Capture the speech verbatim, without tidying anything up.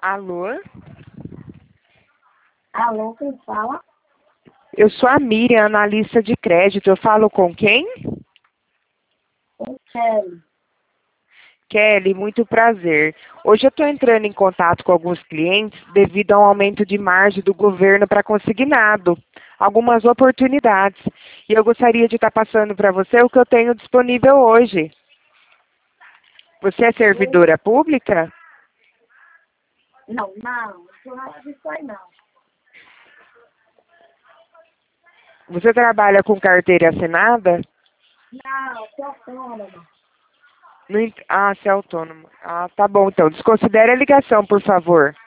Alô? Alô, quem fala? Eu sou a Miriam, analista de crédito. Eu falo com quem? Com Kelly. Kelly, muito prazer. Hoje eu estou entrando em contato com alguns clientes devido a um aumento de margem do governo para consignado, algumas oportunidades. E eu gostaria de estar passando para você o que eu tenho disponível hoje. Você é servidora pública? Não, não, não sou nada disso aí, não. Você trabalha com carteira assinada? Não, sou autônoma. Não ent- Ah, você é autônomo. Ah, tá bom então. Desconsidere a ligação, por favor.